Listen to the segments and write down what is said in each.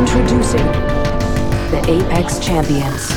Introducing the Apex Champions.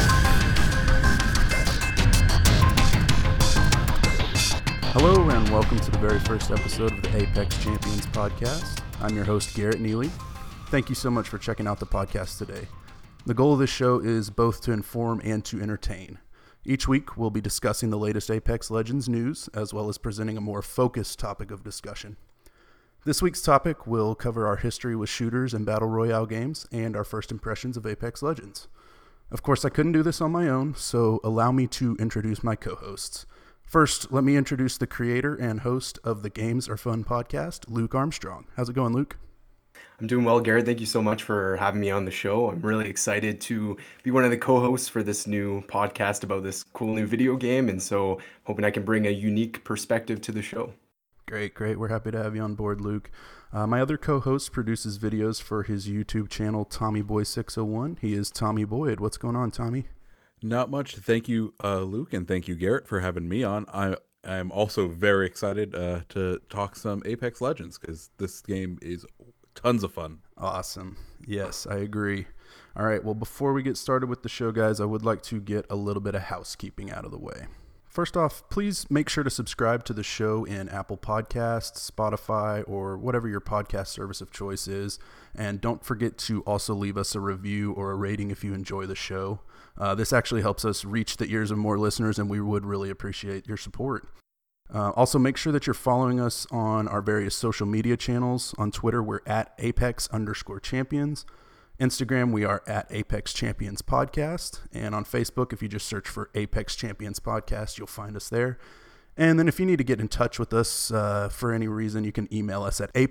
Hello and welcome to the very first episode of the Apex Champions podcast. I'm your host, Garrett Neely. Thank you so much for checking out the podcast today. The goal of this show is both to inform and to entertain. Each week, we'll be discussing the latest Apex Legends news, as well as presenting a more focused topic of discussion. This week's topic will cover our history with shooters and battle royale games and our first impressions of Apex Legends. Of course, I couldn't do this on my own, so allow me to introduce my co-hosts. First, let me introduce the creator and host of the Games Are Fun podcast, Luke Armstrong. How's it going, Luke? I'm doing well, Garrett. Thank you so much for having me on the show. I'm really excited to be one of the co-hosts for this new podcast about this cool new video game, and so hoping I can bring a unique perspective to the show. Great. We're happy to have you on board, Luke. My other co-host produces videos for his YouTube channel, TommyBoy601. He is Tommy Boyd. What's going on, Tommy? Not much. Thank you, Luke, and thank you, Garrett, for having me on. I'm also very excited to talk some Apex Legends because this game is tons of fun. Awesome. Yes, I agree. All right, well, before we get started with the show, guys, I would like to get a little bit of housekeeping out of the way. First off, please make sure to subscribe to the show in Apple Podcasts, Spotify, or whatever your podcast service of choice is. And don't forget to also leave us a review or a rating if you enjoy the show. This actually helps us reach the ears of more listeners, and we would really appreciate your support. Also, make sure that you're following us on our various social media channels. On Twitter, we're at Apex_champions. Instagram, we are at Apex Champions Podcast. And on Facebook, if you just search for Apex Champions Podcast, you'll find us there. And then if you need to get in touch with us for any reason, you can email us at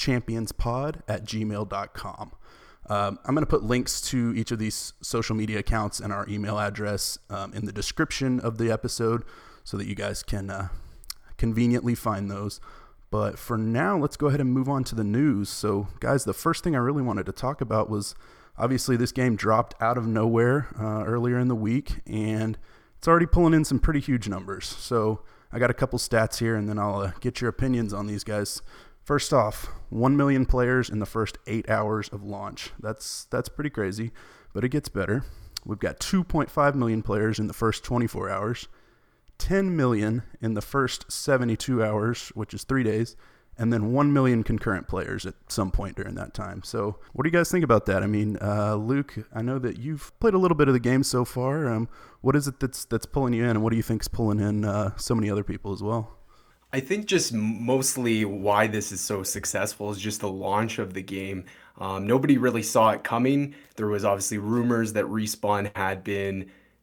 apexchampionspod@gmail.com. I'm going to put links to each of these social media accounts and our email address in the description of the episode so that you guys can conveniently find those. But for now, let's go ahead and move on to the news. So, guys, the first thing I really wanted to talk about was obviously this game dropped out of nowhere earlier in the week, and it's already pulling in some pretty huge numbers. So I got a couple stats here, and then I'll get your opinions on these guys. First off, 1 million players in the first 8 hours of launch. That's pretty crazy, but it gets better. We've got 2.5 million players in the first 24 hours, 10 million in the first 72 hours, which is 3 days, and then 1 million concurrent players at some point during that time. So what do you guys think about that? I mean, Luke, I know that you've played a little bit of the game so far. What is it that's pulling you in, and what do you think is pulling in so many other people as well? I think just mostly why this is so successful is just the launch of the game. Nobody really saw it coming. There was obviously rumors that Respawn had been,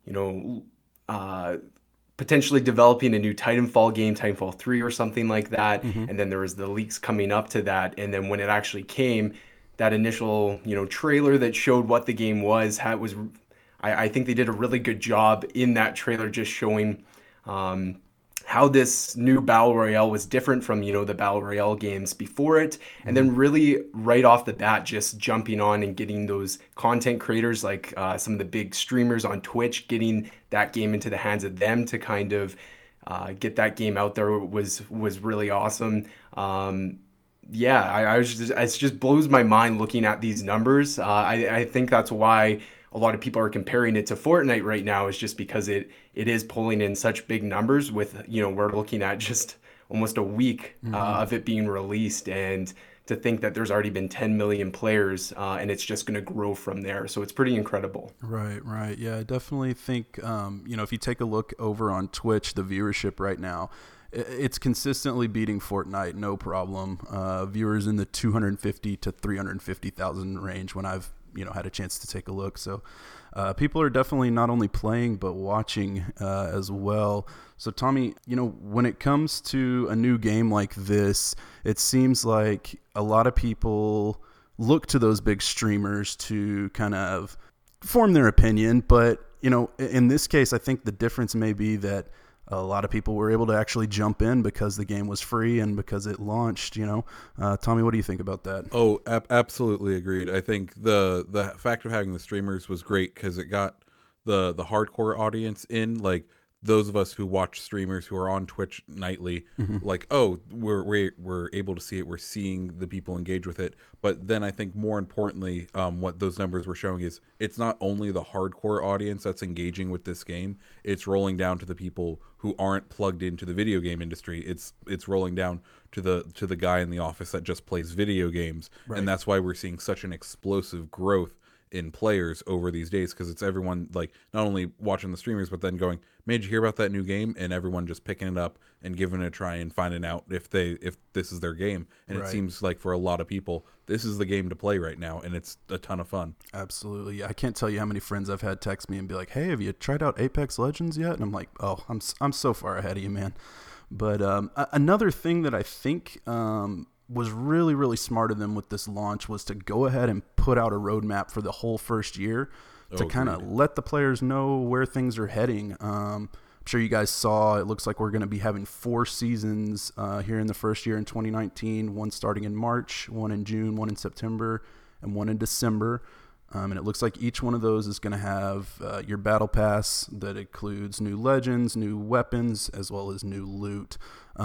potentially developing a new Titanfall game, Titanfall 3 or something like that. Mm-hmm. And then there was the leaks coming up to that. And then when it actually came, that initial, trailer that showed what the game was, I think they did a really good job in that trailer just showing how this new Battle Royale was different from, the Battle Royale games before it. And then really right off the bat, just jumping on and getting those content creators like some of the big streamers on Twitch, getting that game into the hands of them to kind of get that game out there was really awesome. It just blows my mind looking at these numbers. I think that's why a lot of people are comparing it to Fortnite right now, is just because it is pulling in such big numbers with, we're looking at just almost a week of it being released, and to think that there's already been 10 million players and it's just going to grow from there. So it's pretty incredible. Right. Yeah, I definitely think, if you take a look over on Twitch, the viewership right now, it's consistently beating Fortnite, no problem. Viewers in the 250 to 350,000 range when I've had a chance to take a look. So people are definitely not only playing but watching as well. So Tommy, when it comes to a new game like this, it seems like a lot of people look to those big streamers to kind of form their opinion. But in this case, I think the difference may be that a lot of people were able to actually jump in because the game was free and because it launched, Tommy, what do you think about that? Oh, absolutely agreed. I think the fact of having the streamers was great because it got the hardcore audience in. Like those of us who watch streamers who are on Twitch nightly, like, oh, we're able to see it. We're seeing the people engage with it. But then I think more importantly, what those numbers were showing is it's not only the hardcore audience that's engaging with this game. It's rolling down to the people who aren't plugged into the video game industry. It's rolling down to the guy in the office that just plays video games, and that's why we're seeing such an explosive growth in players over these days, because it's everyone like not only watching the streamers but then going, man, did you hear about that new game? And everyone just picking it up and giving it a try and finding out if this is their game. And it seems like for a lot of people this is the game to play right now, and it's a ton of fun. Absolutely. I can't tell you how many friends I've had text me and be like, hey, have you tried out Apex Legends yet? And I'm like, oh, I'm so far ahead of you, man. But another thing that I think was really, really smart of them with this launch was to go ahead and put out a roadmap for the whole first year to kind of let the players know where things are heading. I'm sure you guys saw, it looks like we're going to be having 4 seasons here in the first year in 2019, one starting in March, one in June, one in September, and one in December. And it looks like each one of those is going to have your battle pass that includes new legends, new weapons, as well as new loot.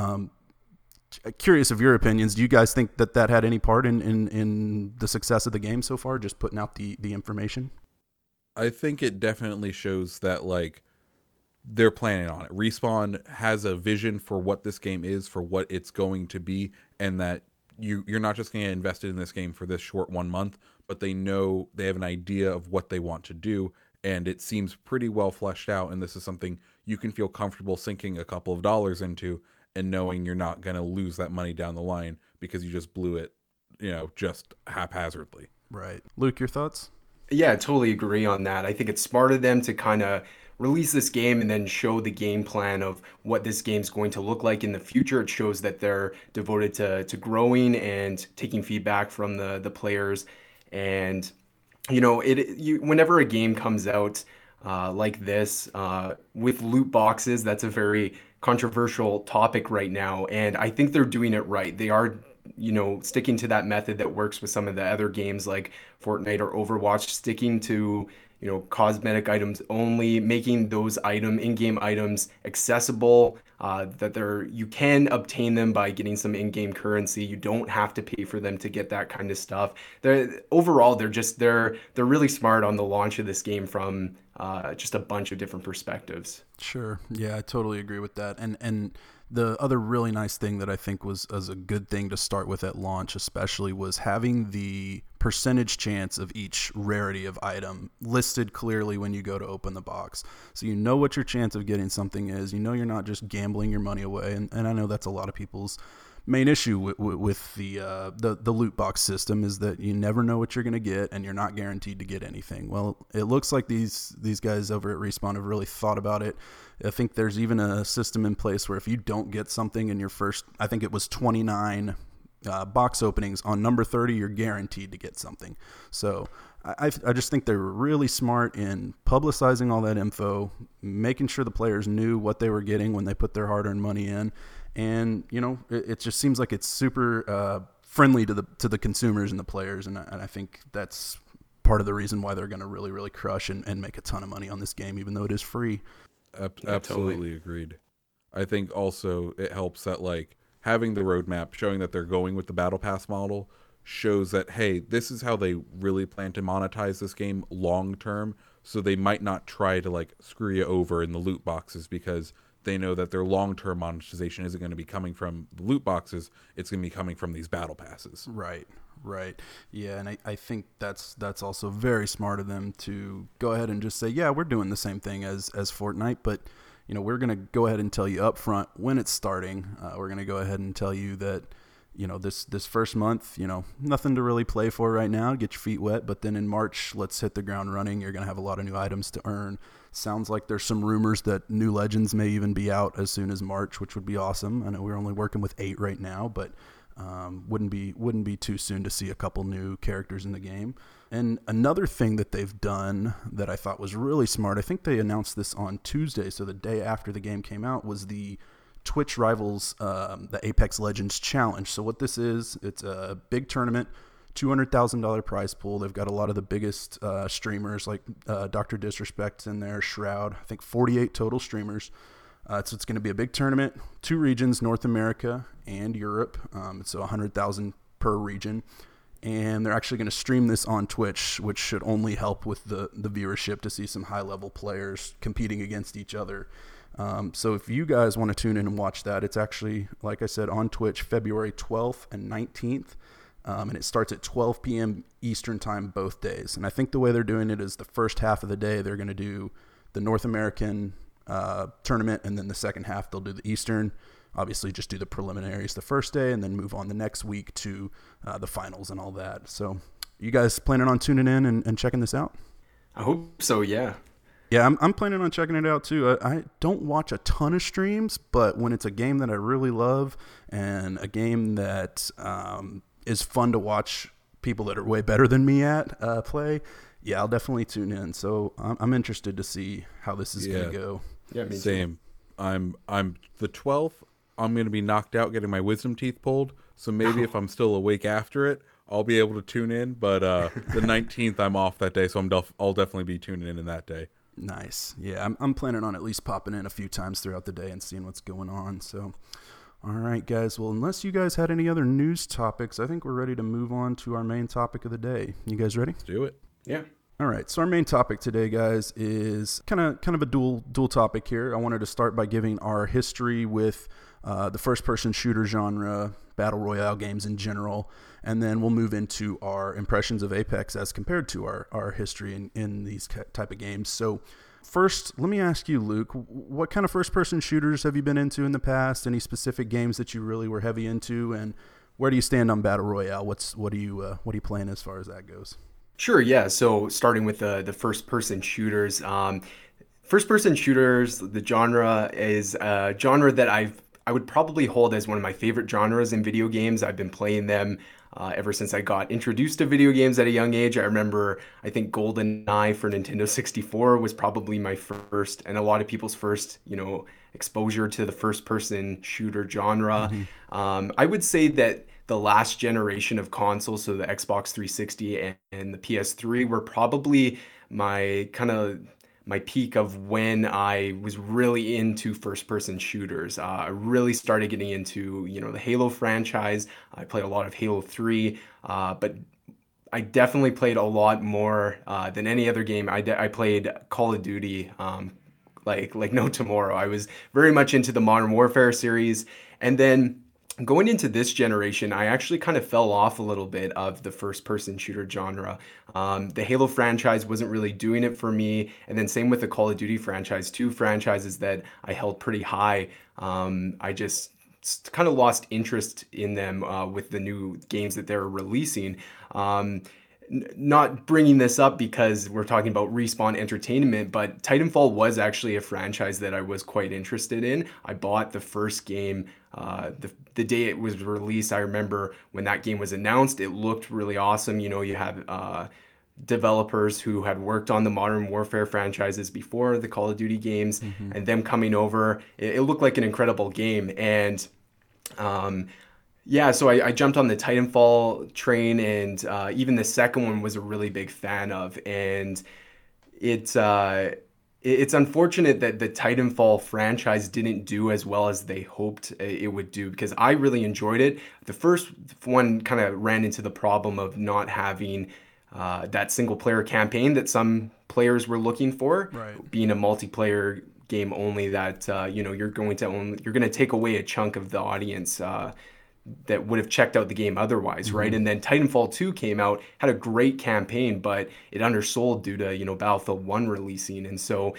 Curious of your opinions. Do you guys think that had any part in the success of the game so far, just putting out the information? I think it definitely shows that, like, they're planning on it. Respawn has a vision for what this game is, for what it's going to be, and that you're not just going to get invested in this game for this short 1 month, but they know they have an idea of what they want to do, and it seems pretty well fleshed out, and this is something you can feel comfortable sinking a couple of dollars into and knowing you're not going to lose that money down the line because you just blew it, just haphazardly. Right. Luke, your thoughts? Yeah, I totally agree on that. I think it's smart of them to kind of release this game and then show the game plan of what this game's going to look like in the future. It shows that they're devoted to growing and taking feedback from the players. And, whenever a game comes out like this with loot boxes, that's a very controversial topic right now, and I think they're doing it right. They are, sticking to that method that works with some of the other games like Fortnite or Overwatch, sticking to, cosmetic items only, making those in-game items accessible, that you can obtain them by getting some in-game currency. You don't have to pay for them to get that kind of stuff. Overall, they're really smart on the launch of this game from just a bunch of different perspectives. Sure. Yeah, I totally agree with that. And the other really nice thing that I think was a good thing to start with at launch especially was having the percentage chance of each rarity of item listed clearly when you go to open the box. So you know what your chance of getting something is. You know you're not just gambling your money away. And I know that's a lot of people's main issue with the loot box system is that you never know what you're going to get and you're not guaranteed to get anything. Well, it looks like these guys over at Respawn have really thought about it. I think there's even a system in place where if you don't get something in your first, I think it was 29 box openings, on number 30 you're guaranteed to get something. So I just think they were really smart in publicizing all that info, making sure the players knew what they were getting when they put their hard-earned money in. And it just seems like it's super friendly to the consumers and the players, and I think that's part of the reason why they're going to really, really crush and make a ton of money on this game, even though it is free. Absolutely agreed. I think also it helps that, like, having the roadmap showing that they're going with the battle pass model shows that, hey, this is how they really plan to monetize this game long term. So they might not try to, like, screw you over in the loot boxes, because they know that their long-term monetization isn't going to be coming from the loot boxes. It's going to be coming from these battle passes. Right. Yeah, and I think that's also very smart of them to go ahead and just say, yeah, we're doing the same thing as Fortnite, but we're going to go ahead and tell you up front when it's starting. We're going to go ahead and tell you that this first month, nothing to really play for right now, get your feet wet, but then in March, let's hit the ground running. You're going to have a lot of new items to earn. Sounds like there's some rumors that new legends may even be out as soon as March, which would be awesome. I know we're only working with 8 right now, but wouldn't be too soon to see a couple new characters in the game. And another thing that they've done that I thought was really smart, I think they announced this on Tuesday, so the day after the game came out, was the Twitch Rivals, the Apex Legends Challenge. So what this is, it's a big tournament. $200,000 prize pool. They've got a lot of the biggest streamers like Dr. Disrespect in there, Shroud. I think 48 total streamers. So it's going to be a big tournament. 2 regions, North America and Europe. So 100,000 per region. And they're actually going to stream this on Twitch, which should only help with the viewership to see some high-level players competing against each other. So if you guys want to tune in and watch that, it's actually, like I said, on Twitch, February 12th and 19th. And it starts at 12 p.m. Eastern time both days. And I think the way they're doing it is the first half of the day, they're going to do the North American tournament, and then the second half they'll do the Eastern. Obviously just do the preliminaries the first day and then move on the next week to the finals and all that. So you guys planning on tuning in and checking this out? I hope so, yeah. Yeah, I'm planning on checking it out too. I don't watch a ton of streams, but when it's a game that I really love and a game that is fun to watch people that are way better than me at play, yeah, I'll definitely tune in. So I'm interested to see how this is going to go. Yeah, me same. I'm the 12th. I'm going to be knocked out getting my wisdom teeth pulled. So maybe if I'm still awake after it, I'll be able to tune in. But the 19th, I'm off that day, so I'll definitely be tuning in that day. Nice. Yeah, I'm planning on at least popping in a few times throughout the day and seeing what's going on. So, all right, guys. Well, unless you guys had any other news topics, I think we're ready to move on to our main topic of the day. You guys ready? Let's do it. Yeah. All right, so our main topic today, guys, is kind of a dual topic here. I wanted to start by giving our history with the first-person shooter genre, battle royale games in general, and then we'll move into our impressions of Apex as compared to our history in these type of games. So first, let me ask you, Luke, what kind of first-person shooters have you been into in the past? Any specific games that you really were heavy into, and where do you stand on battle royale? What are you playing as far as that goes? Sure, yeah. So starting with the first-person shooters, first-person shooters, the genre is a genre that I would probably hold as one of my favorite genres in video games. I've been playing them ever since I got introduced to video games at a young age. I remember, I think GoldenEye for Nintendo 64 was probably my first, and a lot of people's first, exposure to the first-person shooter genre. Mm-hmm. I would say that the last generation of consoles, so the Xbox 360 and the PS3, were probably my peak of when I was really into first-person shooters. I really started getting into, the Halo franchise. I played a lot of Halo 3, but I definitely played a lot more than any other game. I played Call of Duty like no tomorrow. I was very much into the Modern Warfare series, and then going into this generation, I actually kind of fell off a little bit of the first-person shooter genre. The Halo franchise wasn't really doing it for me, and then same with the Call of Duty franchise, 2 franchises that I held pretty high. I just kind of lost interest in them with the new games that they're releasing. Not bringing this up because we're talking about Respawn Entertainment, but Titanfall was actually a franchise that I was quite interested in. I bought the first game the day it was released. I remember when that game was announced, it looked really awesome. You have developers who had worked on the Modern Warfare franchises before the Call of Duty games, mm-hmm. and them coming over. It looked like an incredible game. And so I jumped on the Titanfall train, and even the second one was a really big fan of. And it's unfortunate that the Titanfall franchise didn't do as well as they hoped it would do, because I really enjoyed it. The first one kind of ran into the problem of not having that single player campaign that some players were looking for, right. Being a multiplayer game only, that you're going to take away a chunk of the audience that would have checked out the game otherwise, mm-hmm. right? And then Titanfall 2 came out, had a great campaign, but it undersold due to, Battlefield 1 releasing. And so,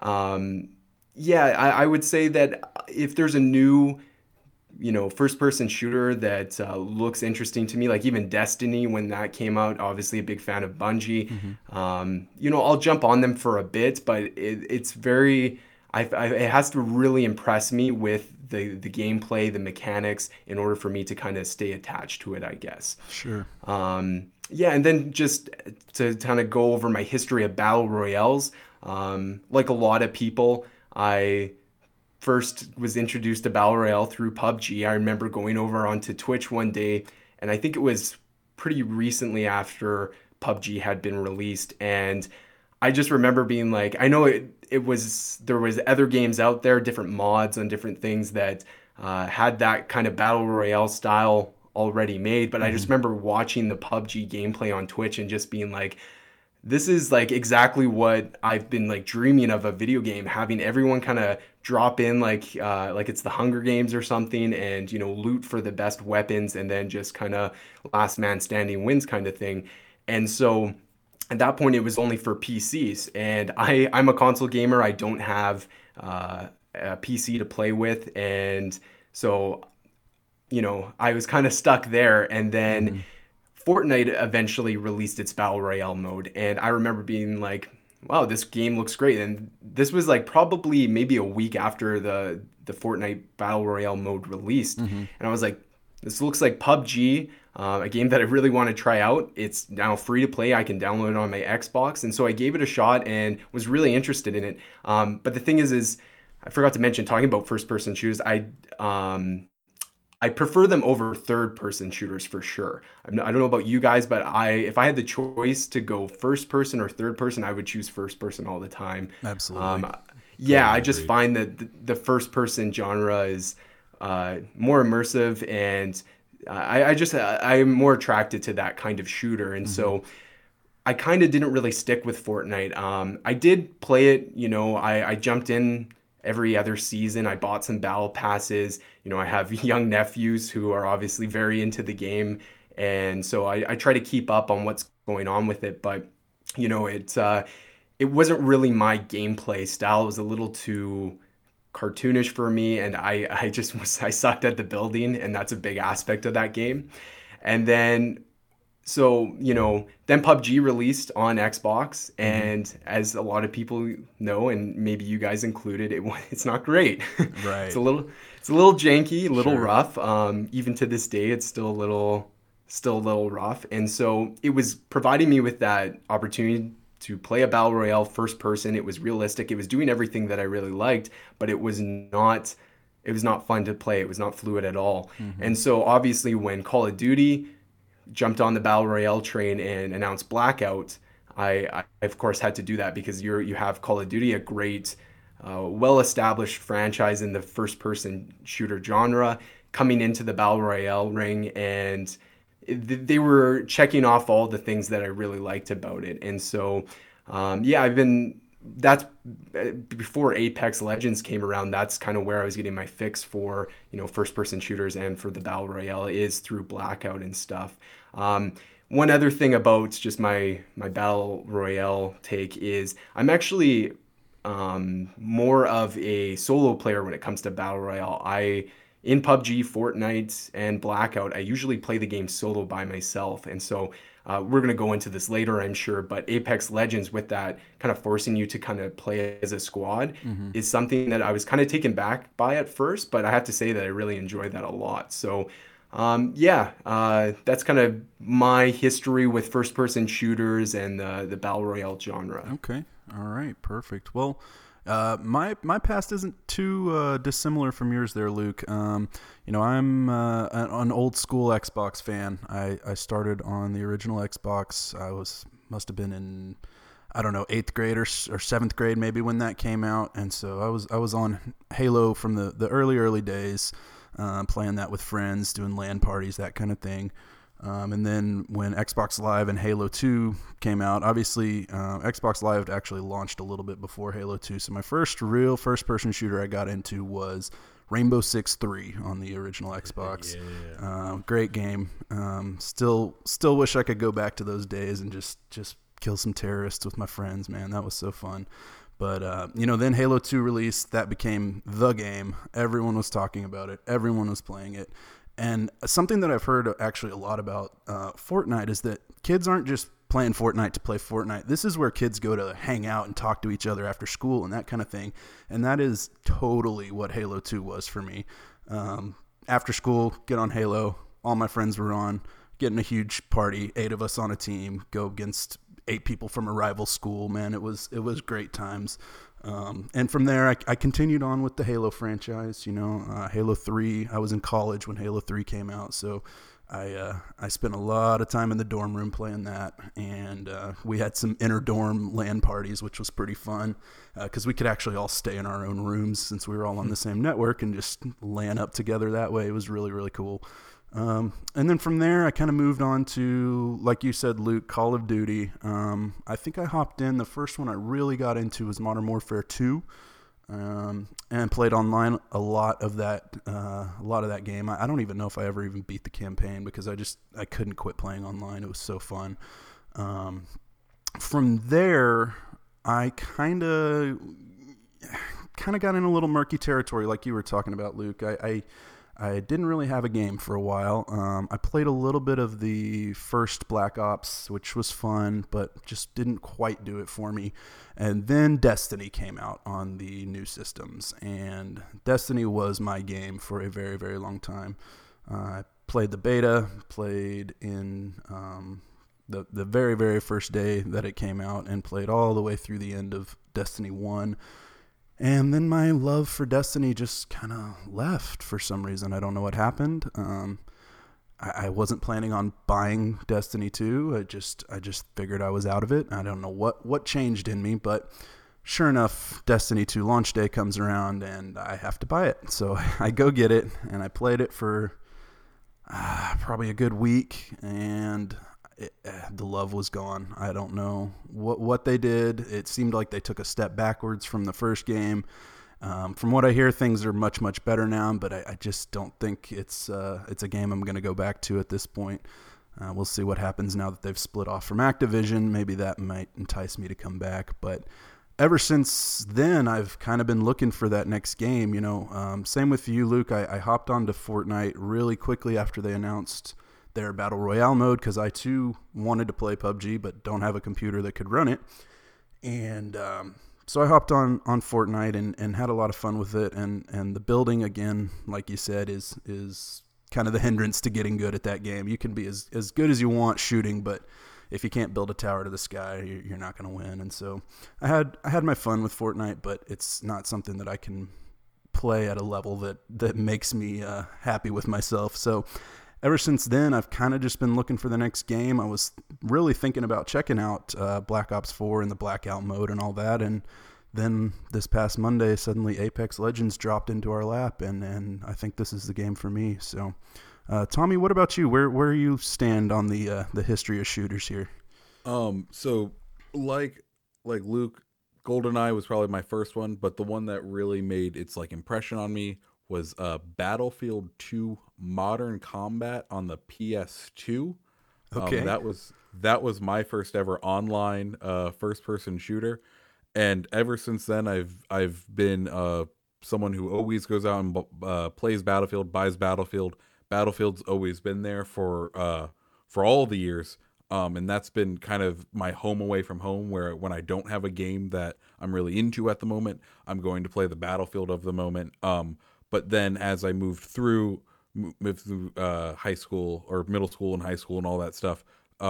I would say that if there's a new, first-person shooter that looks interesting to me, like even Destiny, when that came out, obviously a big fan of Bungie, mm-hmm. I'll jump on them for a bit, but it's very... it has to really impress me with the gameplay, the mechanics, in order for me to kind of stay attached to it, I guess. Sure. And then just to kind of go over my history of battle royales, like a lot of people, I first was introduced to battle royale through PUBG. I remember going over onto Twitch one day, and I think it was pretty recently after PUBG had been released. And I just remember being like, I know there was other games out there, different mods on different things that had that kind of battle royale style already made. But I just remember watching the PUBG gameplay on Twitch and just being like, this is like exactly what I've been like dreaming of a video game, having everyone kind of drop in like it's the Hunger Games or something, and loot for the best weapons, and then just kind of last man standing wins kind of thing. And so at that point, it was only for PCs, and I'm a console gamer. I don't have a PC to play with, and so I was kind of stuck there. And then Fortnite eventually released its Battle Royale mode, and I remember being like, wow, this game looks great. And this was like probably maybe a week after the Fortnite Battle Royale mode released. And I was like, this looks like PUBG, a game that I really want to try out. It's now free to play. I can download it on my Xbox. And so I gave it a shot and was really interested in it. But the thing is I forgot to mention, talking about first-person shooters, I prefer them over third-person shooters for sure. I don't know about you guys, but if I had the choice to go first-person or third-person, I would choose first-person all the time. Absolutely. I just find that the first-person genre is more immersive, and I'm more attracted to that kind of shooter. And so I kind of didn't really stick with Fortnite. I did play it, I jumped in every other season. I bought some battle passes. I have young nephews who are obviously very into the game. And so I try to keep up on what's going on with it. But, it wasn't really my gameplay style. It was a little too cartoonish for me. And I sucked at the building. And that's a big aspect of that game. And then then PUBG released on Xbox, and as a lot of people know, and maybe you guys included, it's not great. Right. It's a little janky, a little rough. Even to this day, it's still a little rough. And so it was providing me with that opportunity to play a Battle Royale first person. It was realistic. It was doing everything that I really liked, but it was not fun to play. It was not fluid at all. And so obviously when Call of Duty jumped on the Battle Royale train and announced Blackout, I of course had to do that, because you have Call of Duty, a great, well-established franchise in the first-person shooter genre, coming into the Battle Royale ring, and they were checking off all the things that I really liked about it. And so, that's before Apex Legends came around. That's kind of where I was getting my fix for, first-person shooters and for the Battle Royale, is through Blackout and stuff. One other thing about just my Battle Royale take is I'm actually more of a solo player when it comes to Battle Royale. In PUBG, Fortnite, and Blackout, I usually play the game solo by myself. And so we're going to go into this later, I'm sure, but Apex Legends, with that kind of forcing you to kind of play as a squad, is something that I was kind of taken back by at first, but I have to say that I really enjoyed that a lot. So that's kind of my history with first-person shooters and the Battle Royale genre. Okay. All right. Perfect. Well, my past isn't too dissimilar from yours there, Luke. I'm an old school Xbox fan. I started on the original Xbox. Must have been in, I don't know, 8th grade or 7th grade maybe when that came out. And so I was on Halo from the early days, playing that with friends, doing LAN parties, that kind of thing. And then when Xbox Live and Halo 2 came out, obviously Xbox Live actually launched a little bit before Halo 2. So my first real first-person shooter I got into was Rainbow Six 3 on the original Xbox. Yeah. Great game. Still wish I could go back to those days and just kill some terrorists with my friends, man. That was so fun. But, then Halo 2 released. That became the game. Everyone was talking about it. Everyone was playing it. And something that I've heard actually a lot about Fortnite is that kids aren't just playing Fortnite to play Fortnite. This is where kids go to hang out and talk to each other after school and that kind of thing. And that is totally what Halo 2 was for me. After school, get on Halo. All my friends were on, getting a huge party, 8 of us on a team, go against 8 people from a rival school. Man, it was great times. And from there, I continued on with the Halo franchise. Halo 3, I was in college when Halo 3 came out. So I spent a lot of time in the dorm room playing that, and we had some inter-dorm LAN parties, which was pretty fun because we could actually all stay in our own rooms since we were all on the same network and just LAN up together that way. It was really, really cool. And then from there, I kind of moved on to, like you said, Luke, Call of Duty. I think I hopped in. The first one I really got into was Modern Warfare 2. And played online a lot of that game. I don't even know if I ever even beat the campaign because I couldn't quit playing online. It was so fun. From there, I kind of got in a little murky territory, like you were talking about, Luke. I didn't really have a game for a while. I played a little bit of the first Black Ops, which was fun, but just didn't quite do it for me. And then Destiny came out on the new systems, and Destiny was my game for a very, very long time. I played the beta, played in the very, very first day that it came out, and played all the way through the end of Destiny 1. And then my love for Destiny just kind of left for some reason. I don't know what happened. I wasn't planning on buying Destiny 2. I just figured I was out of it. I don't know what changed in me, but sure enough, Destiny 2 launch day comes around and I have to buy it. So I go get it, and I played it for probably a good week, and the love was gone. I don't know what they did. It seemed like they took a step backwards from the first game. From what I hear, things are much, much better now, but I just don't think it's a game I'm going to go back to at this point. We'll see what happens now that they've split off from Activision. Maybe that might entice me to come back. But ever since then, I've kind of been looking for that next game. Same with you, Luke. I hopped onto Fortnite really quickly after they announced their Battle Royale mode because I, too, wanted to play PUBG but don't have a computer that could run it. And so I hopped on Fortnite and had a lot of fun with it. And the building, again, like you said, is kind of the hindrance to getting good at that game. You can be as good as you want shooting, but if you can't build a tower to the sky, you're not going to win. And so I had my fun with Fortnite, but it's not something that I can play at a level that makes me happy with myself. So ever since then, I've kind of just been looking for the next game. I was really thinking about checking out Black Ops 4 and the Blackout mode and all that. And then this past Monday, suddenly Apex Legends dropped into our lap, and I think this is the game for me. So, Tommy, what about you? Where you stand on the history of shooters here? So like Luke, GoldenEye was probably my first one, but the one that really made its impression on me was Battlefield 2 Modern Combat on the PS2. Okay. That was my first ever online first person shooter, and ever since then I've been someone who always goes out and plays Battlefield, buys Battlefield. Battlefield's always been there for all the years. And that's been kind of my home away from home, where when I don't have a game that I'm really into at the moment, I'm going to play the Battlefield of the moment. But then as I moved through high school or middle school and high school and all that stuff,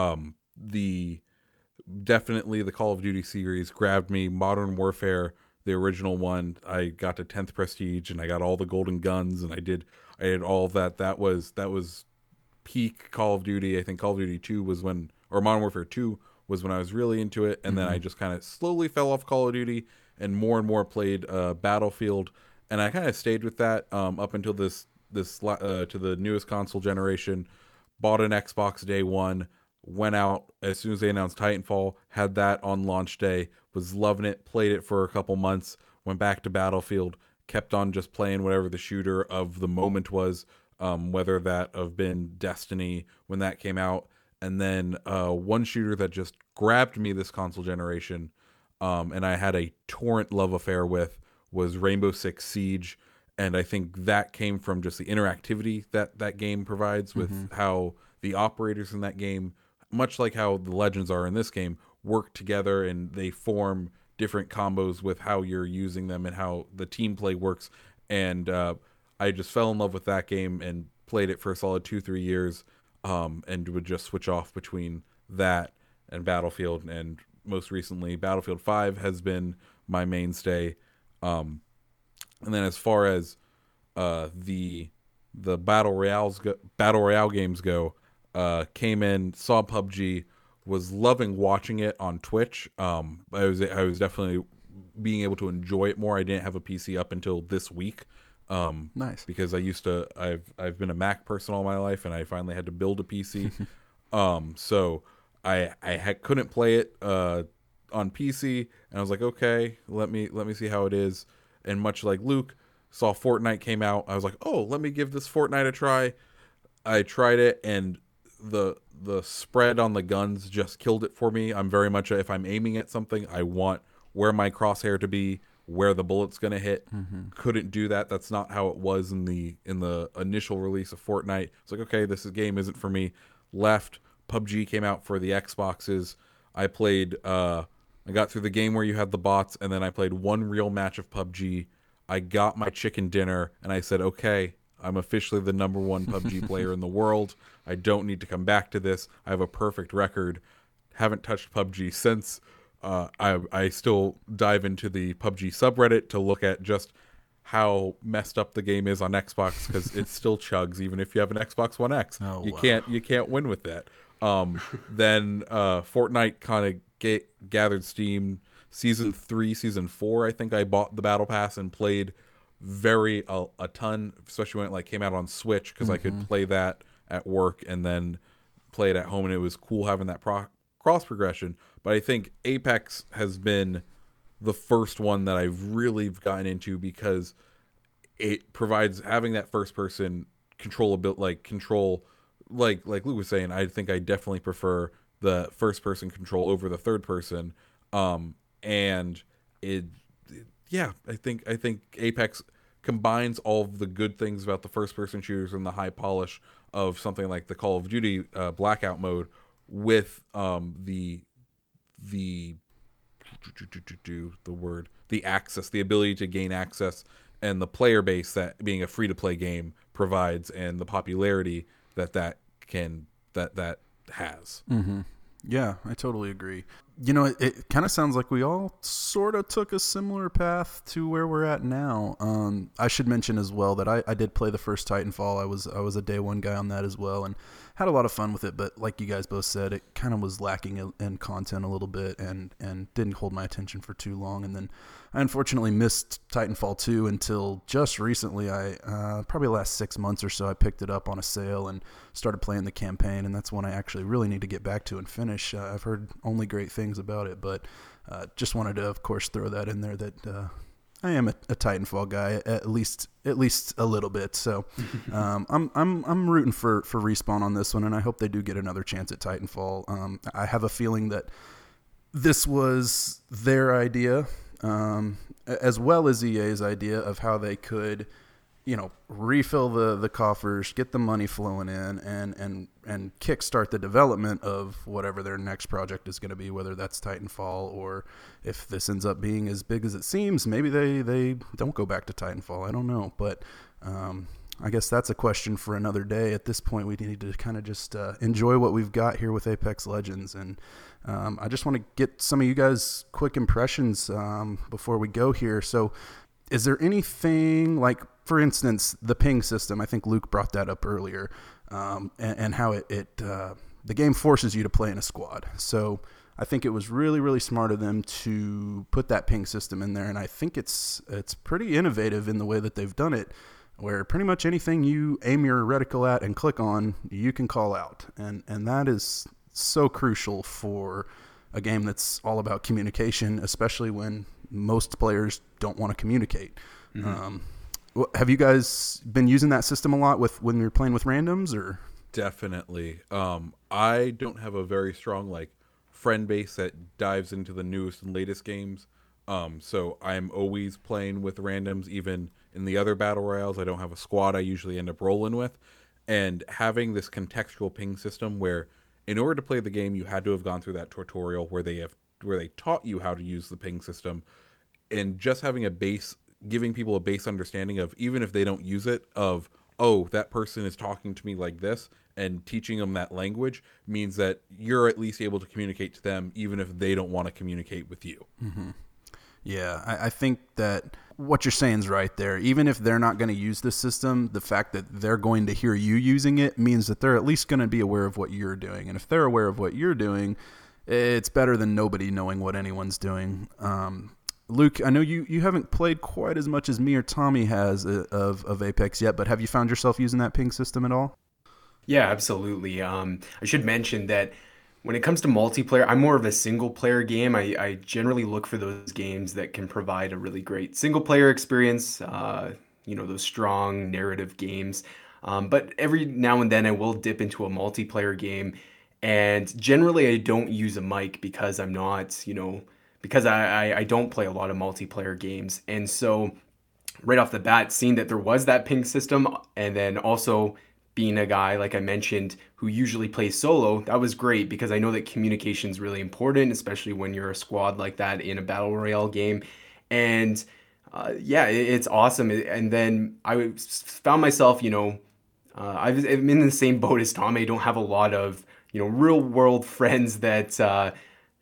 definitely the Call of Duty series grabbed me. Modern Warfare, the original one, I got to 10th Prestige and I got all the golden guns and I did all of that. That was peak Call of Duty. I think Call of Duty 2 was or Modern Warfare 2 was when I was really into it, and then I just kind of slowly fell off Call of Duty and more played Battlefield. And I kind of stayed with that up until this to the newest console generation. Bought an Xbox day one, went out as soon as they announced Titanfall, had that on launch day, was loving it, played it for a couple months, went back to Battlefield, kept on just playing whatever the shooter of the moment was, whether that have been Destiny when that came out. And then one shooter that just grabbed me this console generation, and I had a torrent love affair with, was Rainbow Six Siege. And I think that came from just the interactivity that game provides with how the operators in that game, much like how the legends are in this game, work together and they form different combos with how you're using them and how the team play works. And I just fell in love with that game and played it for a solid 2-3 years, and would just switch off between that and Battlefield. And most recently, Battlefield 5 has been my mainstay. And then as far as the the battle royale games go, came in, saw PUBG, was loving watching it on Twitch. I was definitely being able to enjoy it more. I didn't have a PC up until this week. Nice. Because I've been a Mac person all my life, and I finally had to build a PC. So I couldn't play it on PC, and I was like, okay, let me see how it is. And much like Luke, saw Fortnite came out. I was like, oh, let me give this Fortnite a try. I tried it, and the spread on the guns just killed it for me. I'm very much if I'm aiming at something, I want where my crosshair to be, where the bullet's gonna hit. Couldn't do that. That's not how it was in the initial release of Fortnite. It's like, okay, this game isn't for me. Left. PUBG came out for the Xboxes. I played. I got through the game where you had the bots, and then I played one real match of PUBG. I got my chicken dinner, and I said, okay, I'm officially the number one PUBG player in the world. I don't need to come back to this. I have a perfect record. Haven't touched PUBG since. I still dive into the PUBG subreddit to look at just how messed up the game is on Xbox, because it still chugs even if you have an Xbox One X. You can't win with that. Then Fortnite kind of gathered steam. Season 3, Season 4, I think I bought the Battle Pass and played a ton, especially when it came out on Switch, because I could play that at work and then play it at home, and it was cool having that cross progression. But I think Apex has been the first one that I've really gotten into, because it provides having that first person control like Luke was saying. I think I definitely prefer the first person control over the third person. And I think Apex combines all of the good things about the first person shooters and the high polish of something like the Call of Duty Blackout mode with the access, the ability to gain access, and the player base that being a free to play game provides, and the popularity that has. Yeah, I totally agree. You know, it kind of sounds like we all sort of took a similar path to where we're at now. I should mention as well that I did play the first Titanfall. I was a day one guy on that as well, and had a lot of fun with it. But like you guys both said, it kind of was lacking in content a little bit, and didn't hold my attention for too long. And then I unfortunately missed Titanfall 2 until just recently. Probably the last 6 months or so, I picked it up on a sale and started playing the campaign, and that's one I actually really need to get back to and finish. I've heard only great things about it, but just wanted to, of course, throw that in there that I am a Titanfall guy, at least a little bit. So I'm rooting for Respawn on this one, and I hope they do get another chance at Titanfall. I have a feeling that this was their idea, as well as EA's idea of how they could, refill the coffers, get the money flowing in, and kickstart the development of whatever their next project is going to be, whether that's Titanfall, or if this ends up being as big as it seems, maybe they don't go back to Titanfall. I don't know, but I guess that's a question for another day. At this point, we need to kind of just enjoy what we've got here with Apex Legends, and I just want to get some of you guys' quick impressions before we go here. So is there anything, like, for instance, the ping system? I think Luke brought that up earlier, and how the game forces you to play in a squad. So I think it was really, really smart of them to put that ping system in there, and I think it's pretty innovative in the way that they've done it, where pretty much anything you aim your reticle at and click on, you can call out, and that is so crucial for a game that's all about communication, especially when most players don't want to communicate. Have you guys been using that system a lot when you're playing with randoms, or? Definitely. I don't have a very strong friend base that dives into the newest and latest games. So I'm always playing with randoms. Even in the other battle royales, I don't have a squad I usually end up rolling with. And having this contextual ping system where, in order to play the game, you had to have gone through that tutorial where they taught you how to use the ping system, and just having giving people a base understanding of, even if they don't use it, of, oh, that person is talking to me like this, and teaching them that language means that you're at least able to communicate to them, even if they don't want to communicate with you. Yeah, I think that what you're saying is right there. Even if they're not going to use this system, the fact that they're going to hear you using it means that they're at least going to be aware of what you're doing. And if they're aware of what you're doing, it's better than nobody knowing what anyone's doing. Luke, I know you haven't played quite as much as me or Tommy has of Apex yet, but have you found yourself using that ping system at all? Yeah, absolutely. I should mention that when it comes to multiplayer, I'm more of a single player game. I generally look for those games that can provide a really great single player experience, those strong narrative games. But every now and then I will dip into a multiplayer game. And generally I don't use a mic because I'm not, because I don't play a lot of multiplayer games. And so right off the bat, seeing that there was that ping system, and then also being a guy, like I mentioned, who usually plays solo, that was great because I know that communication is really important, especially when you're a squad like that in a battle royale game. And it's awesome. And then I found myself, I'm in the same boat as Tom. I don't have a lot of, real world friends that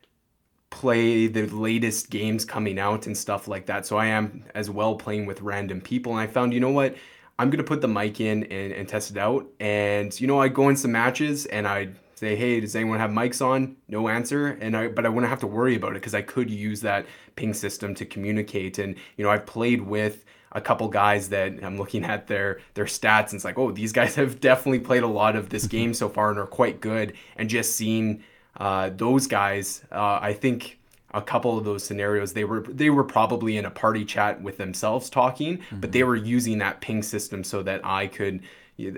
play the latest games coming out and stuff like that. So I am as well playing with random people. And I found, you know what? I'm going to put the mic in and test it out. And, I go in some matches and I say, hey, does anyone have mics on? No answer. But I wouldn't have to worry about it because I could use that ping system to communicate. And, I've played with a couple guys that I'm looking at their stats and it's like, oh, these guys have definitely played a lot of this game so far and are quite good. And just seeing those guys, I think a couple of those scenarios, they were probably in a party chat with themselves talking, but they were using that ping system so that I could be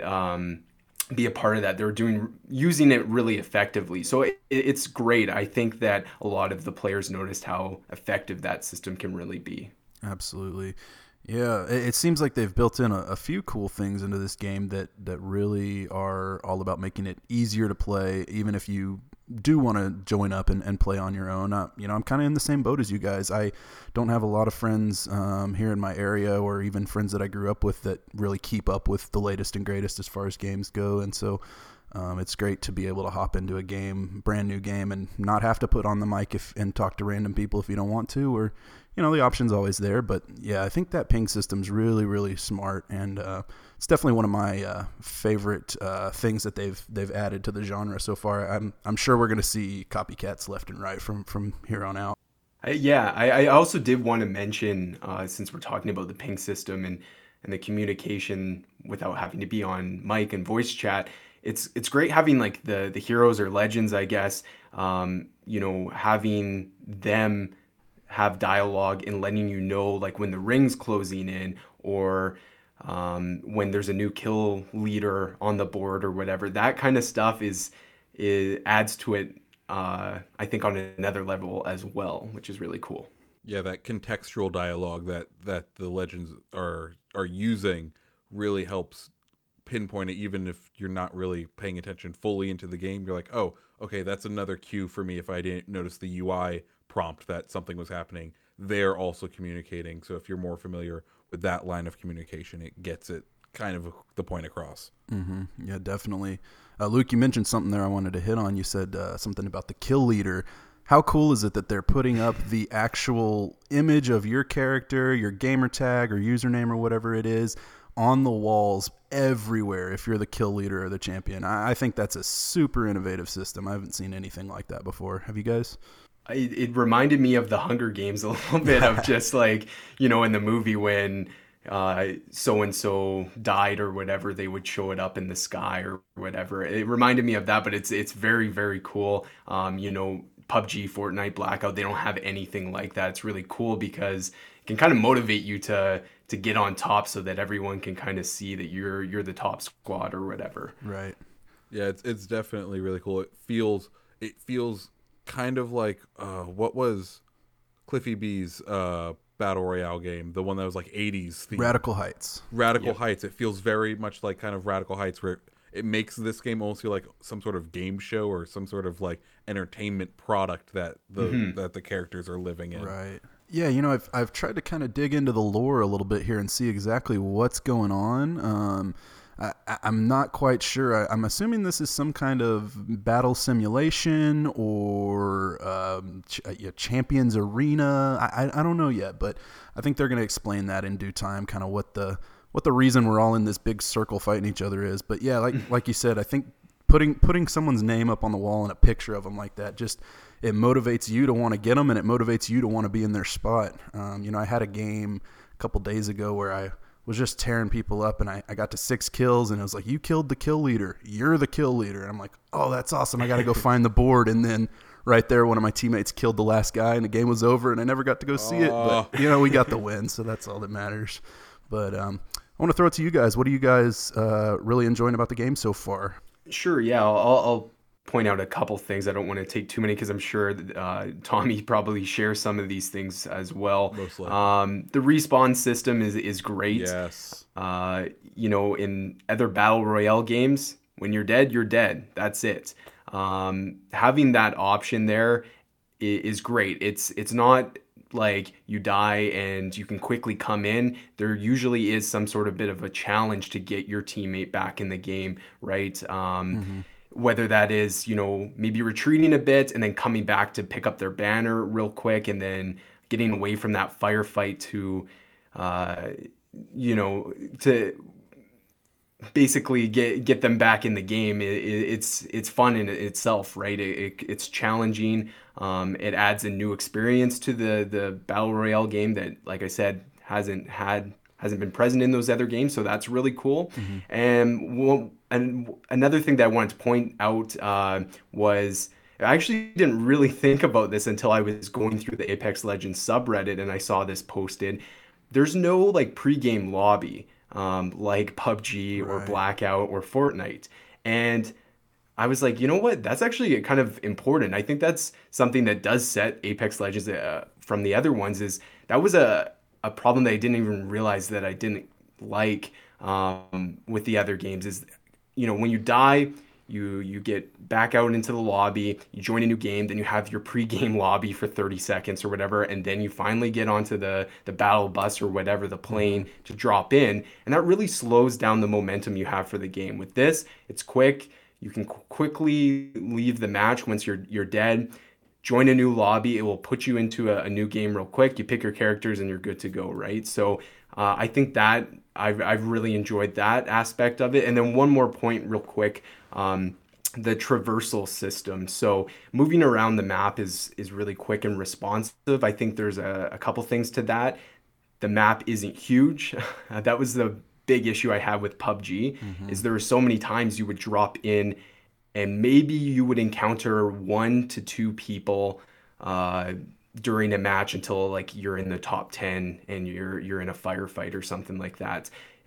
a part of that. They were using it really effectively. So it's great. I think that a lot of the players noticed how effective that system can really be. Absolutely. Yeah, it seems like they've built in a few cool things into this game that really are all about making it easier to play, even if you do want to join up and play on your own. I'm kind of in the same boat as you guys. I don't have a lot of friends here in my area or even friends that I grew up with that really keep up with the latest and greatest as far as games go. And so it's great to be able to hop into a brand new game and not have to put on the mic and talk to random people if you don't want to, or, the option's always there. But yeah, I think that ping system's really, really smart. And it's definitely one of my favorite things that they've added to the genre so far. I'm sure we're going to see copycats left and right from here on out. I also did want to mention, since we're talking about the ping system and the communication without having to be on mic and voice chat, it's great having like the heroes or legends, I guess, having them have dialogue and letting you know like when the ring's closing in or when there's a new kill leader on the board or whatever. That kind of stuff adds to it, I think, on another level as well, which is really cool. Yeah, that contextual dialogue that the legends are using really helps pinpoint it. Even if you're not really paying attention fully into the game, you're like, oh, okay, that's another cue for me if I didn't notice the UI prompt that something was happening. They're also communicating. So if you're more familiar with that line of communication, it gets it kind of the point across. Mm-hmm. Yeah, definitely. Luke, you mentioned something there I wanted to hit on. You said something about the kill leader. How cool is it that they're putting up the actual image of your character, your gamer tag or username or whatever it is, on the walls everywhere if you're the kill leader or the champion? I think that's a super innovative system. I haven't seen anything like that before. Have you guys? It reminded me of the Hunger Games a little bit of just like, in the movie when so-and-so died or whatever, they would show it up in the sky or whatever. It reminded me of that, but it's very, very cool. PUBG, Fortnite, Blackout, they don't have anything like that. It's really cool because it can kind of motivate you to get on top so that everyone can kind of see that you're the top squad or whatever. Right. Yeah, it's definitely really cool. It feels kind of like what was Cliffy B's battle royale game, the one that was like 80s theme. Radical Heights. Heights. It feels very much like kind of Radical Heights, where it makes this game almost feel like some sort of game show or some sort of like entertainment product that the characters are living in. Right. Yeah, I've tried to kind of dig into the lore a little bit here and see exactly what's going on. I'm not quite sure. I'm assuming this is some kind of battle simulation or Champions Arena. I don't know yet, but I think they're going to explain that in due time, kind of what the reason we're all in this big circle fighting each other is. But yeah, like you said, I think putting someone's name up on the wall and a picture of them like that, just it motivates you to want to get them, and it motivates you to want to be in their spot. I had a game a couple days ago where I was just tearing people up, and I got to 6 kills, and it was like, you killed the kill leader. You're the kill leader. And I'm like, oh, that's awesome. I got to go find the board. And then right there, one of my teammates killed the last guy, and the game was over, and I never got to go see it. But, we got the win, so that's all that matters. But I want to throw it to you guys. What are you guys really enjoying about the game so far? Sure, yeah. I'll point out a couple things. I don't want to take too many because I'm sure that, Tommy probably shares some of these things as well. Mostly. The respawn system is great. Yes. In other battle royale games, when you're dead, you're dead. That's it. Having that option there is great. It's not like you die and you can quickly come in. There usually is some sort of bit of a challenge to get your teammate back in the game, right? Whether that is, maybe retreating a bit and then coming back to pick up their banner real quick and then getting away from that firefight to basically get them back in the game. It's fun in itself, right? It's challenging. It adds a new experience to the battle royale game that, like I said, hasn't been present in those other games. So that's really cool. And another thing that I wanted to point out was I actually didn't really think about this until I was going through the Apex Legends subreddit and I saw this posted. There's no pre-game lobby like PUBG or Blackout or Fortnite. And I was like, you know what? That's actually kind of important. I think that's something that does set Apex Legends from the other ones. Is that was a problem that I didn't even realize that I didn't like with the other games. Is when you die, you get back out into the lobby, you join a new game, then you have your pre-game lobby for 30 seconds or whatever, and then you finally get onto the battle bus or whatever, the plane, to drop in, and that really slows down the momentum you have for the game. With this, it's quick. You can quickly leave the match once you're dead. Join a new lobby. It will put you into a new game real quick. You pick your characters and you're good to go, right? So I think that I've really enjoyed that aspect of it. And then one more point real quick, the traversal system. So moving around the map is really quick and responsive. I think there's a couple things to that. The map isn't huge. That was the big issue I had with PUBG, is there were so many times you would drop in and maybe you would encounter 1 to 2 people during a match until you're in the top 10 and you're in a firefight or something like that.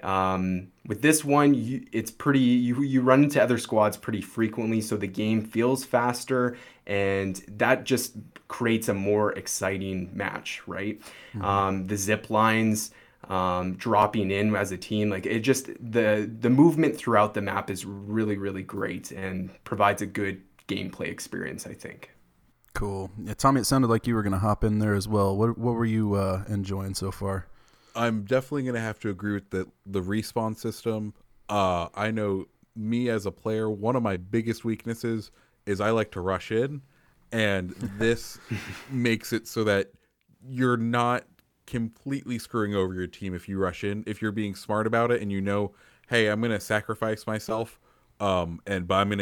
With this one, it's pretty, you run into other squads pretty frequently, so the game feels faster, and that just creates a more exciting match, right? The zip lines, dropping in as a team, it just, the movement throughout the map is really, really great and provides a good gameplay experience, I think. Cool. Yeah, Tommy, it sounded like you were going to hop in there as well. What were you enjoying so far? I'm definitely going to have to agree with the respawn system. I know me as a player, one of my biggest weaknesses is I like to rush in, and this makes it so that you're not completely screwing over your team if you rush in. If you're being smart about it and hey, I'm going to sacrifice myself, but I'm going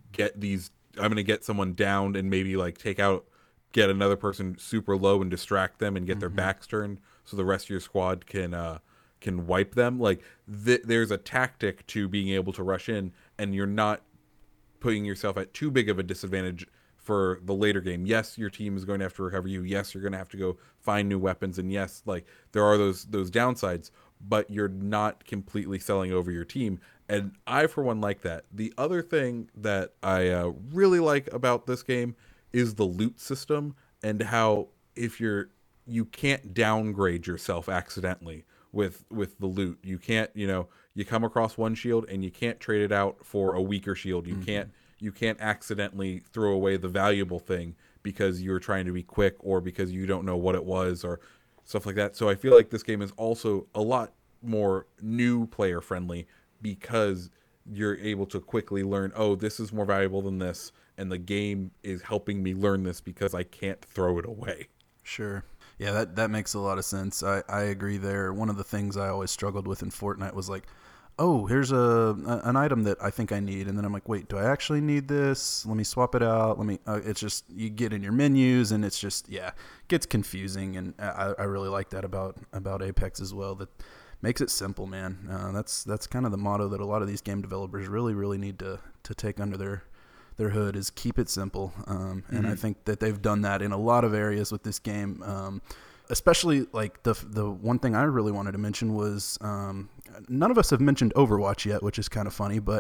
to get someone downed and maybe get another person super low and distract them and get their backs turned so the rest of your squad can wipe them. There's a tactic to being able to rush in, and you're not putting yourself at too big of a disadvantage for the later game. Yes, your team is going to have to recover you. Yes, you're going to have to go find new weapons, and yes, there are those downsides, but you're not completely selling over your team. And I, for one, like that. The other thing that I really like about this game is the loot system, and how you can't downgrade yourself accidentally with the loot. You can't, you come across one shield and you can't trade it out for a weaker shield. You can't accidentally throw away the valuable thing because you're trying to be quick or because you don't know what it was or stuff like that. So I feel like this game is also a lot more new player friendly because you're able to quickly learn, oh, this is more valuable than this, and the game is helping me learn this because I can't throw it away. Sure. Yeah, that makes a lot of sense. I agree there. One of the things I always struggled with in Fortnite was like, oh, here's an item that I think I need, and then I'm like, wait, do I actually need this? Let me swap it out. It's just, you get in your menus, and it's just, yeah, it gets confusing, and I really like that about Apex as well. That makes it simple, man. That's kind of the motto that a lot of these game developers really need to take under their hood, is keep it simple. And I think that they've done that in a lot of areas with this game. Especially like the one thing I really wanted to mention was, none of us have mentioned Overwatch yet, which is kind of funny, but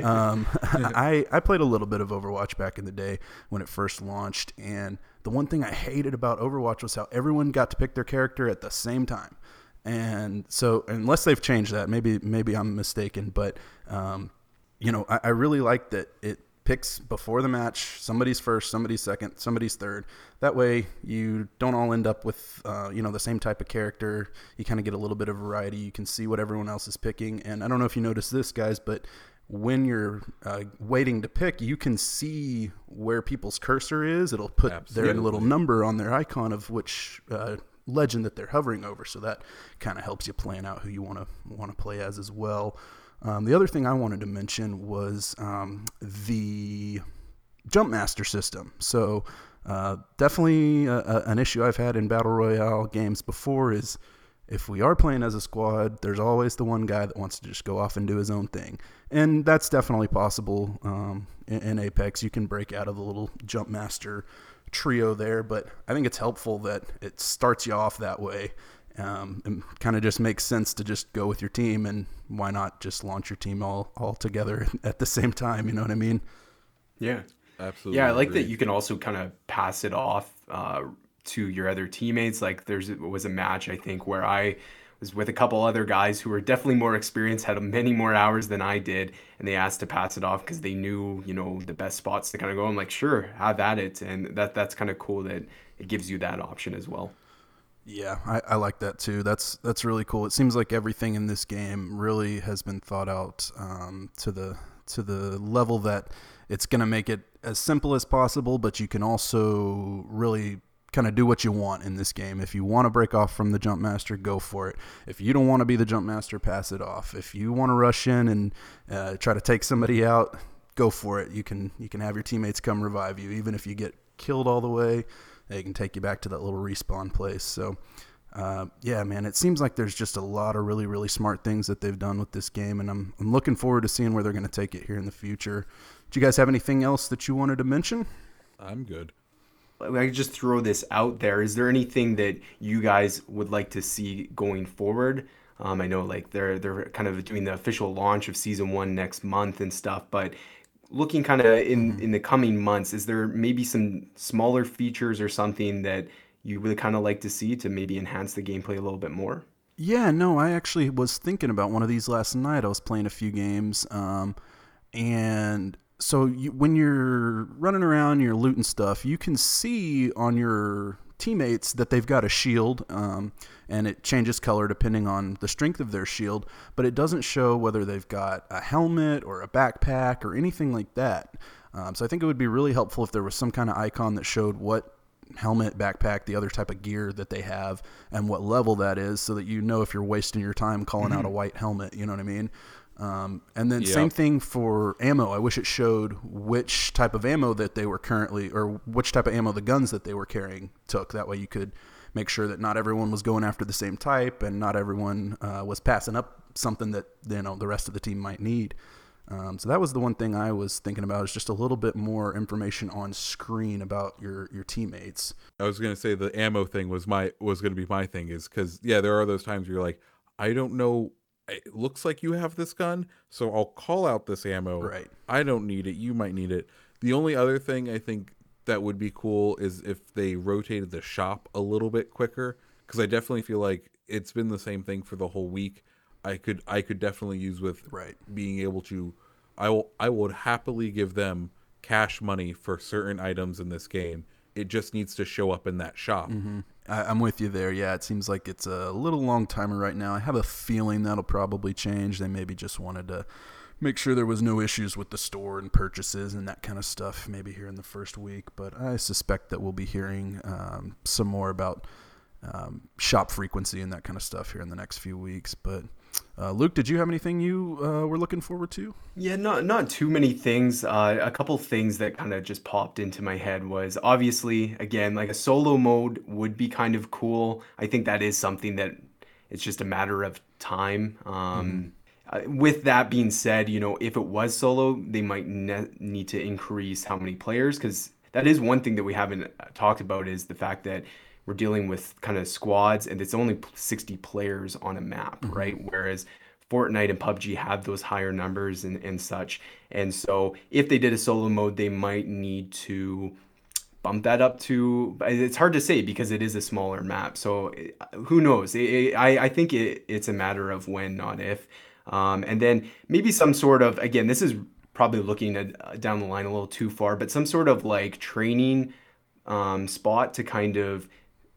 I played a little bit of Overwatch back in the day when it first launched, and the one thing I hated about Overwatch was how everyone got to pick their character at the same time. And so, unless they've changed that, maybe I'm mistaken, but I really like that it picks before the match, somebody's first, somebody's second, somebody's third. That way you don't all end up with the same type of character. You kind of get a little bit of variety. You can see what everyone else is picking. And I don't know if you noticed this, guys, but when you're waiting to pick, you can see where people's cursor is. It'll put their little number on their icon of which legend that they're hovering over. So that kind of helps you plan out who you want to play as well. The other thing I wanted to mention was the Jump Master system. So definitely an issue I've had in Battle Royale games before is, if we are playing as a squad, there's always the one guy that wants to just go off and do his own thing. And that's definitely possible in Apex. You can break out of the little Jump Master trio there, but I think it's helpful that it starts you off that way. It kind of just makes sense to just go with your team, and why not just launch your team all together at the same time? You know what I mean? Yeah, absolutely. Yeah, I like that you can also kind of pass it off to your other teammates. Like there was a match, I think, where I was with a couple other guys who were definitely more experienced, had many more hours than I did, and they asked to pass it off because they knew, the best spots to kind of go. I'm like, sure, have at it, and that's kind of cool that it gives you that option as well. Yeah, I like that too. That's really cool. It seems like everything in this game really has been thought out to the level that it's going to make it as simple as possible, but you can also really kind of do what you want in this game. If you want to break off from the Jump Master, go for it. If you don't want to be the Jump Master, pass it off. If you want to rush in and try to take somebody out, go for it. You can have your teammates come revive you, even if you get killed all the way. They can take you back to that little respawn place. So, yeah, man, it seems like there's just a lot of really, really smart things that they've done with this game, and I'm looking forward to seeing where they're going to take it here in the future. Do you guys have anything else that you wanted to mention? I'm good. I could just throw this out there. Is there anything that you guys would like to see going forward? I know like they're kind of doing the official launch of Season 1 next month and stuff, but looking kind of in the coming months, is there maybe some smaller features or something that you would kind of like to see to maybe enhance the gameplay a little bit more? Yeah, no, I actually was thinking about one of these last night. I was playing a few games, and so when you're running around, you're looting stuff, you can see on your teammates that they've got a shield, and it changes color depending on the strength of their shield, but it doesn't show whether they've got a helmet or a backpack or anything like that. So I think it would be really helpful if there was some kind of icon that showed what helmet, backpack, the other type of gear that they have and what level that is, so that you know if you're wasting your time calling out a white helmet, you know what I mean? And then same thing for ammo. I wish it showed which type of ammo that they were currently, or which type of ammo the guns that they were carrying took. That way you could make sure that not everyone was going after the same type, and not everyone was passing up something that the rest of the team might need. So that was the one thing I was thinking about, is just a little bit more information on screen about your teammates. I was going to say the ammo thing was going to be my thing, is because there are those times where you're like, I don't know, it looks like you have this gun, so I'll call out this ammo. Right. I don't need it. You might need it. The only other thing I think that would be cool is if they rotated the shop a little bit quicker, because I definitely feel like it's been the same thing for the whole week. I could definitely use with being able to. I would happily give them cash money for certain items in this game. It just needs to show up in that shop. I'm with you there. Yeah, it seems like it's a little long timer right now. I have a feeling that'll probably change. They maybe just wanted to make sure there was no issues with the store and purchases and that kind of stuff maybe here in the first week. But I suspect that we'll be hearing some more about shop frequency and that kind of stuff here in the next few weeks. But Luke, did you have anything you were looking forward to? Yeah, not too many things. A couple things that kind of just popped into my head was obviously, again, like a solo mode would be kind of cool. I think that is something that it's just a matter of time. With that being said, if it was solo, they might need to increase how many players, because that is one thing that we haven't talked about, is the fact that we're dealing with kind of squads and it's only 60 players on a map, right? Whereas Fortnite and PUBG have those higher numbers and such. And so if they did a solo mode, they might need to bump that up to, it's hard to say because it is a smaller map. So who knows? I think it's a matter of when, not if. And then maybe some sort of, again, this is probably looking at, down the line a little too far, but some sort of like training spot to kind of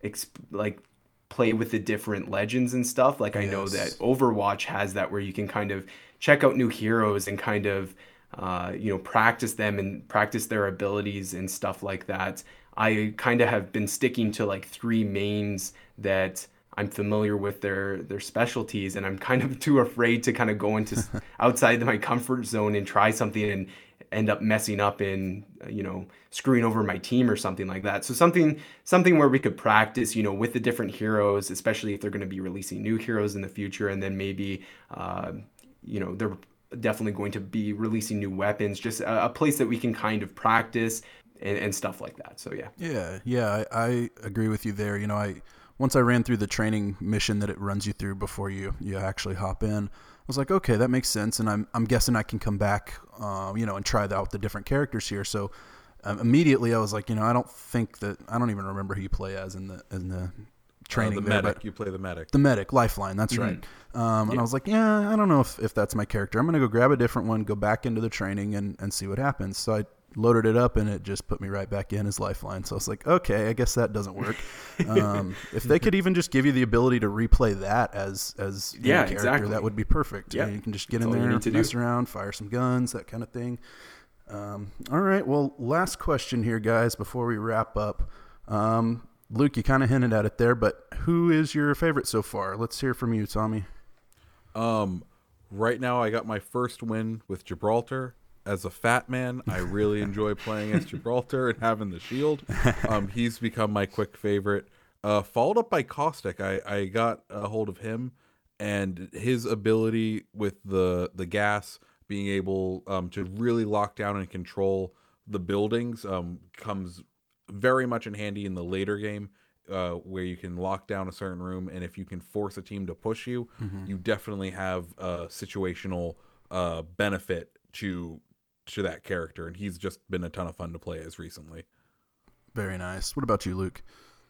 play with the different legends and stuff. Like I know that Overwatch has that, where you can kind of check out new heroes and kind of practice them and practice their abilities and stuff like that. I kind of have been sticking to like 3 mains that I'm familiar with their specialties, and I'm kind of too afraid to kind of go into outside my comfort zone and try something and end up messing up and screwing over my team or something like that. So something where we could practice with the different heroes, especially if they're going to be releasing new heroes in the future, and then maybe they're definitely going to be releasing new weapons, just a place that we can kind of practice and stuff like that. So yeah I agree with you there. Once I ran through the training mission that it runs you through before you actually hop in, I was like, okay, that makes sense, and I'm guessing I can come back, and try out the different characters here. So immediately I was like, I don't even remember who you play as in the training. The there, medic. but You play the medic. The medic, Lifeline. That's right. And I was like, yeah, I don't know if that's my character. I'm gonna go grab a different one, go back into the training, and see what happens. So I loaded it up, and it just put me right back in as Lifeline. So I was like, okay, I guess that doesn't work. If they could even just give you the ability to replay that as your character, exactly. That would be perfect. Yeah. You can just get in there, mess around, fire some guns, that kind of thing. All right, well, last question here, guys, before we wrap up. Luke, you kind of hinted at it there, but who is your favorite so far? Let's hear from you, Tommy. Right now I got my first win with Gibraltar. As a fat man, I really enjoy playing as Gibraltar and having the shield. He's become my quick favorite. Followed up by Caustic. I got a hold of him, and his ability with the gas, being able to really lock down and control the buildings, comes very much in handy in the later game, where you can lock down a certain room, and if you can force a team to push you, you definitely have a situational benefit to that character, and he's just been a ton of fun to play as recently. Very nice. What about you, Luke?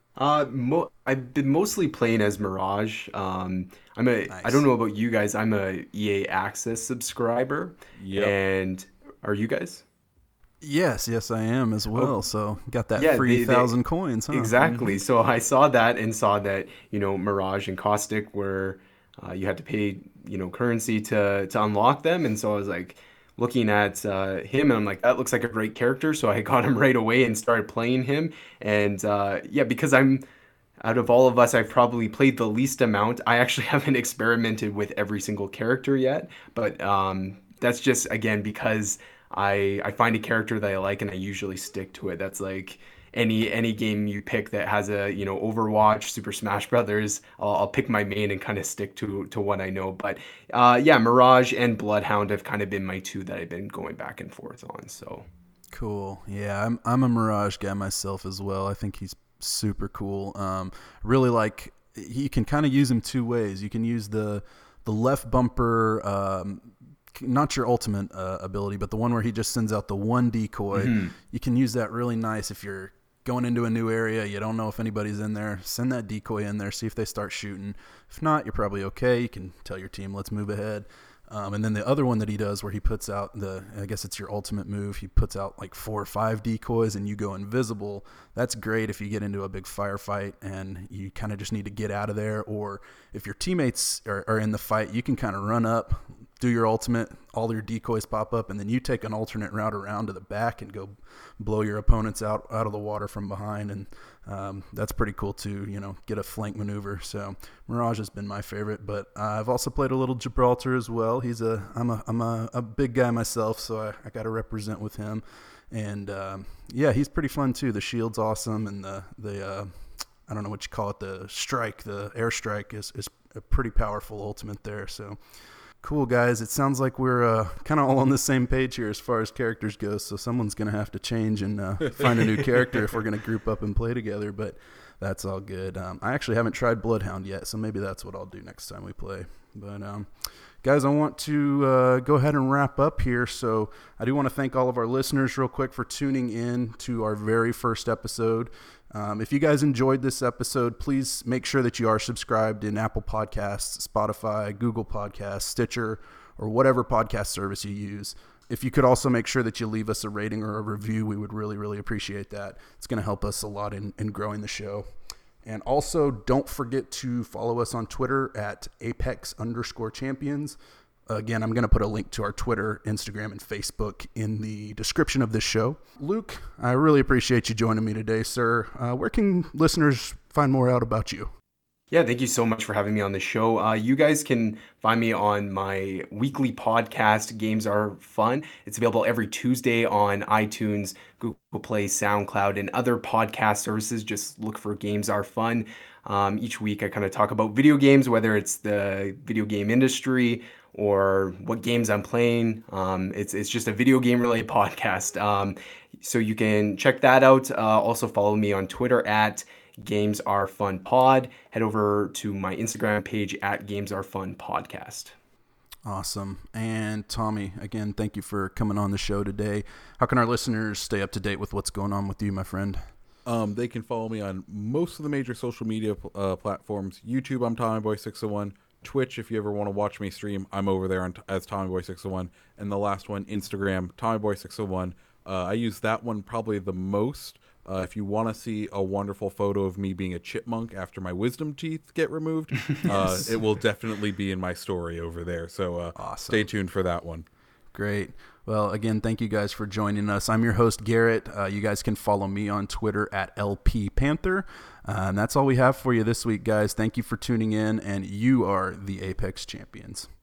I've been mostly playing as Mirage. Nice. I don't know about you guys. I'm a EA Access subscriber. Yep. And are you guys? Yes, I am as well. Oh. So got that free 1,000 coins, huh? Exactly. So I saw that Mirage and Caustic were you had to pay currency to unlock them, and so I was like looking at him, and I'm like, that looks like a great character. So I got him right away and started playing him. And because I'm out of all of us, I've probably played the least amount. I actually haven't experimented with every single character yet, but that's just, again, because I find a character that I like and I usually stick to it. That's like any game you pick that has a Overwatch, Super Smash Brothers, I'll pick my main and kind of stick to what I know. But Mirage and Bloodhound have kind of been my 2 that I've been going back and forth on. So cool. Yeah, I'm a Mirage guy myself as well. I think he's super cool. Really like, you can kind of use him 2 ways. You can use the left bumper, not your ultimate ability, but the one where he just sends out the one decoy. You can use that really nice if you're going into a new area, you don't know if anybody's in there, send that decoy in there, see if they start shooting. If not, you're probably okay. You can tell your team, let's move ahead. And then the other one that he does where he puts out I guess it's your ultimate move. He puts out like 4 or 5 decoys and you go invisible. That's great if you get into a big firefight and you kind of just need to get out of there. Or if your teammates are in the fight, you can kind of run up, do your ultimate, all your decoys pop up, and then you take an alternate route around to the back and go blow your opponents out of the water from behind. And that's pretty cool too, get a flank maneuver. So Mirage has been my favorite, but I've also played a little Gibraltar as well. I'm a big guy myself, so I got to represent with him. And yeah, he's pretty fun too. The shield's awesome, and the I don't know what you call it, the airstrike is a pretty powerful ultimate there. So cool, guys. It sounds like we're kind of all on the same page here as far as characters go, so someone's going to have to change and find a new character if we're going to group up and play together, but that's all good. I actually haven't tried Bloodhound yet, so maybe that's what I'll do next time we play. But guys, I want to go ahead and wrap up here, so I do want to thank all of our listeners real quick for tuning in to our very first episode. If you guys enjoyed this episode, please make sure that you are subscribed in Apple Podcasts, Spotify, Google Podcasts, Stitcher, or whatever podcast service you use. If you could also make sure that you leave us a rating or a review, we would really, really appreciate that. It's going to help us a lot in growing the show. And also, don't forget to follow us on Twitter at Apex_champions. Again, I'm going to put a link to our Twitter, Instagram, and Facebook in the description of this show. Luke, I really appreciate you joining me today, sir. Where can listeners find more out about you? Yeah, thank you so much for having me on the show. You guys can find me on my weekly podcast, Games Are Fun. It's available every Tuesday on iTunes, Google Play, SoundCloud, and other podcast services. Just look for Games Are Fun. Each week I kind of talk about video games, whether it's the video game industry or what games I'm playing. It's just a video game related podcast. So you can check that out. Also follow me on Twitter at Games Are Fun Pod. Head over to my Instagram page at Games Are Fun Podcast. Awesome. And Tommy, again, thank you for coming on the show today. How can our listeners stay up to date with what's going on with you, my friend? They can follow me on most of the major social media platforms. YouTube, I'm TommyBoy601. Twitch, if you ever want to watch me stream, I'm over there as TommyBoy601. And the last one, Instagram, TommyBoy601. I use that one probably the most. If you want to see a wonderful photo of me being a chipmunk after my wisdom teeth get removed, yes. It will definitely be in my story over there. So awesome. Stay tuned for that one. Great. Well, again, thank you guys for joining us. I'm your host, Garrett. You guys can follow me on Twitter at LPPanther. And that's all we have for you this week, guys. Thank you for tuning in, and you are the Apex Champions.